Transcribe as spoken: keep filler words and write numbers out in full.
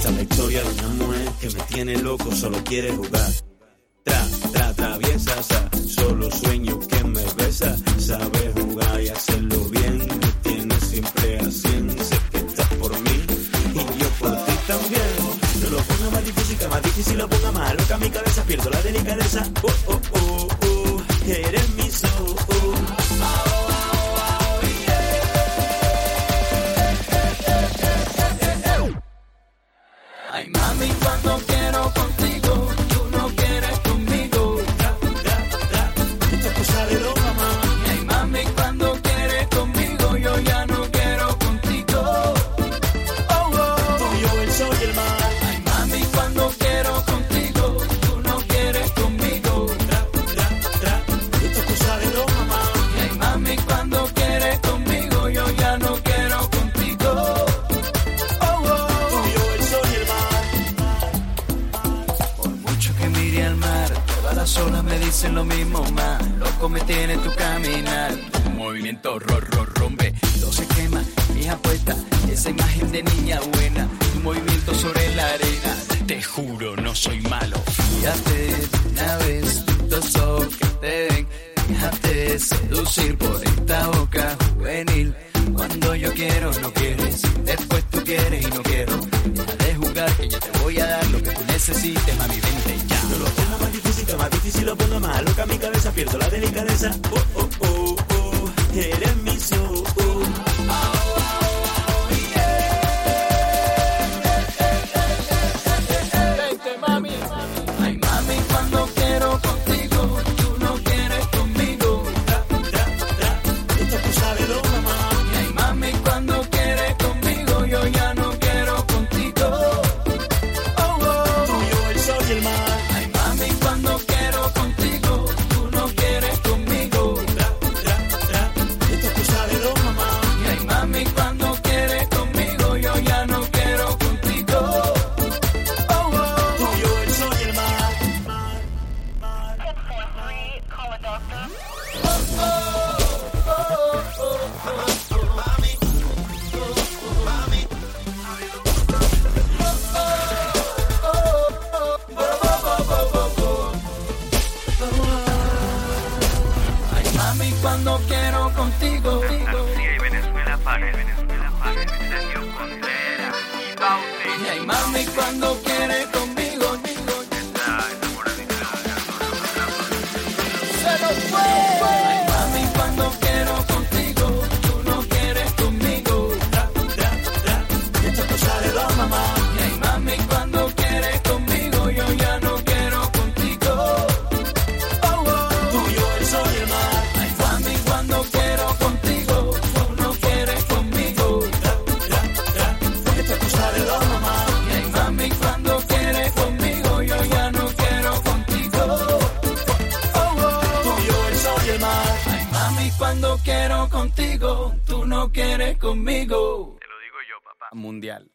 Esta es la historia de una mujer que me tiene loco, solo quiere jugar. Tra, tra, traviesa, sa, solo sueño que me besa. Sabe jugar y hacerlo bien, me tiene siempre haciendo. Sé que estás por mí y yo por ti también. No lo ponga más difícil, que más difícil lo ponga más loca mi cabeza, pierdo la delicadeza. Oh, oh, oh, oh, eres mi soul. Oh, oh, oh, oh, yeah. Ay, mami, cuando quiero contigo, tú no quieres conmigo. Tra, tra, tra, esto es cosa de dos, mamá. Ay, mami, cuando quieres conmigo, yo ya no quiero contigo. Oh, oh. Tú y yo, el sol y el mar. Ay, mami, cuando quiero contigo, tú no quieres conmigo. Tra, tra, tra, esto es cosa de dos, mamá. Ay, mami, cuando quieres conmigo, yo ya no quiero contigo. Oh, oh. Tú y yo, el sol y el mar. Por mucho que mire al mar, todas las olas me dicen lo mismo más. Loco me tiene tu caminar, tu movimiento ro, ro, rompe. Todo se quema, mi apuesta, esa imagen de niña buena. Tu movimiento sobre la arena, te juro no soy malo. Fíjate una vez, tus ojos que te ven. Déjate seducir por esta boca juvenil. Cuando yo quiero, no quieres. Después tú quieres y no quiero. Deja de jugar que yo te voy a dar lo que tú necesites, mami, vente ya. No lo ponga más difícil, que más difícil lo ponga más loca mi cabeza, pierdo la delicadeza. Oh, oh, oh, oh, eres mi soul. Oh, oh, oh, yeah. Vente, mami. Ay, mami, cuando quiero contigo, tú no quieres conmigo. Tra, tra, tra, esto es cosa de dos, mamá. Ay, mami, cuando quieres conmigo, yo ya no quiero contigo. Oh, oh. Tú y yo, el sol y el mar. Ay, mami, cuando quiero contigo, tú no quieres conmigo. Tra, tra, tra, esto es cosa de dos, mamá. Ay, mami, cuando quieres conmigo, yo ya no quiero contigo. Oh, oh. Tú y yo, el sol y el mar. Ay, mami, cuando quiero contigo. Andalucía y Venezuela para Venezuela para Sergio Contreras y Baute. Y ay, mami, cuando quieres conmigo, Está enamoradita. se lo fue. Ay, mami, cuando quiero contigo, tú no quieres conmigo. Tra, tra, tra, esto es cosa de dos, mamá. Y ay, mami, cuando quieres conmigo, yo ya no quiero contigo. Oh, oh. Tú y yo, el sol y el mar. Ay, mami, cuando quiero contigo, tú no quieres conmigo. Tra, tra, tra, esto es cosa de dos, mamá. Y ay, mami, cuando quieres conmigo, yo ya no quiero contigo. Oh, oh. Tú y yo, el sol y el mar. Ay, mami, cuando quiero contigo, tú no quieres conmigo. Te lo digo yo, papá. Mundial.